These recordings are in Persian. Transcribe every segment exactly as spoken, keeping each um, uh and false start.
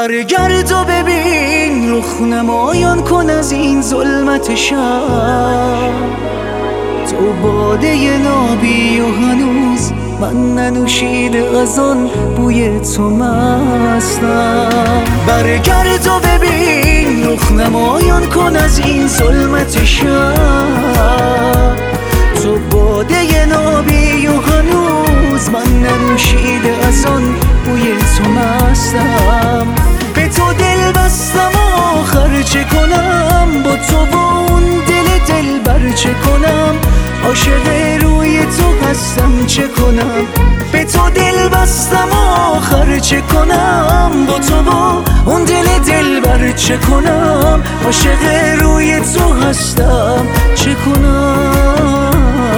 برگرد و ببین، رخ نمایان کن از این ظلمت شب. تو باده نابی و هنوز من ننوشیده از آن بوی تو مستم. برگرد و ببین، رخ نمایان کن از این ظلمت شب. تو باده نابی و هنوز من ننوشیده از آن بوی تو مستم. به تو دل بستم آخر چه کنم، با تو با اون دل دل بر چه کنم. عاشق روی تو هستم چه کنم. به تو دل بستم آخر چه کنم، با تو با اون دل دل بر چه کنم. عاشق روی تو هستم چه کنم.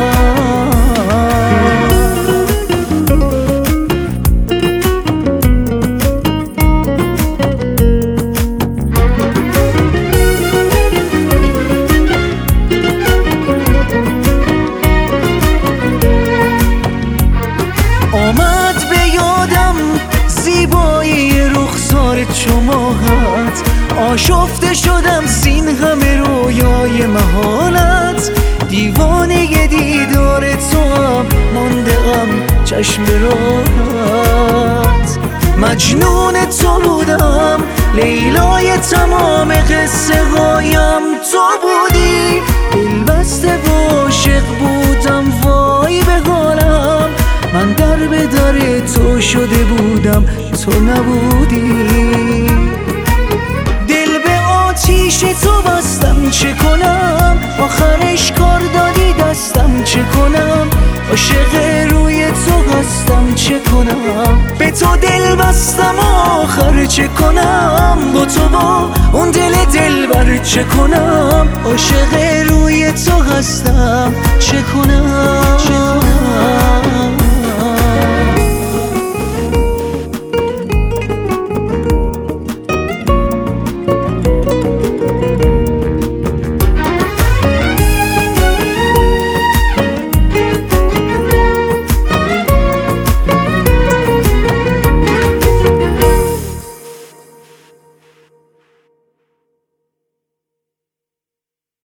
آمد به یادم زیبایی رخسار چو ماهت، آشفته شدم زین همه رویای محالت. دیوانه دیدار تو هم مانده ام چشم به راهت. مجنون تو بودم، لیلای تمام قصه هایم تو بودی. دل بسته و عاشق بودم وای به حالم. من در به در تو شده بودم تو نبودی. دل به آتیش تو بستم چه کنم، آخرش کار دادی دستم چه کنم. عاشق روی تو هستم چه کنم. به تو دل بستم آخر چه کنم، با تو با اون دل دل بر چه کنم. عاشق روی تو هستم چه کنم.